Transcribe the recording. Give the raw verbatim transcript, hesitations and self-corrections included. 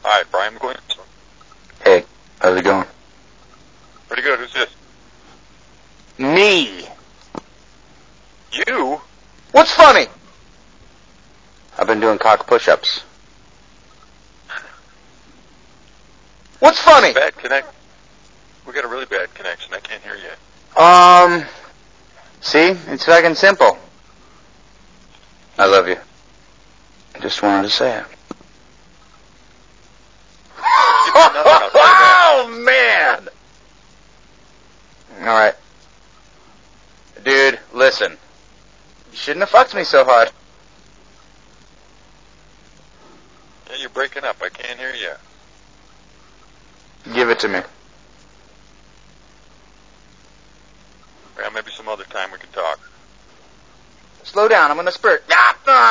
Hi, Brian McGuinn. Hey, how's it going? Pretty good. Who's this? Me. You? What's funny? I've been doing cock push-ups. What's funny? Bad connect. We got a really bad connection. I can't hear you. Um, see? It's fucking simple. I love you. Just wanted to say it. Oh, man! Alright. Dude, listen. You shouldn't have fucked me so hard. Yeah, you're breaking up. I can't hear you. Give it to me. Yeah, maybe some other time we can talk. Slow down, I'm gonna spurt. Ah!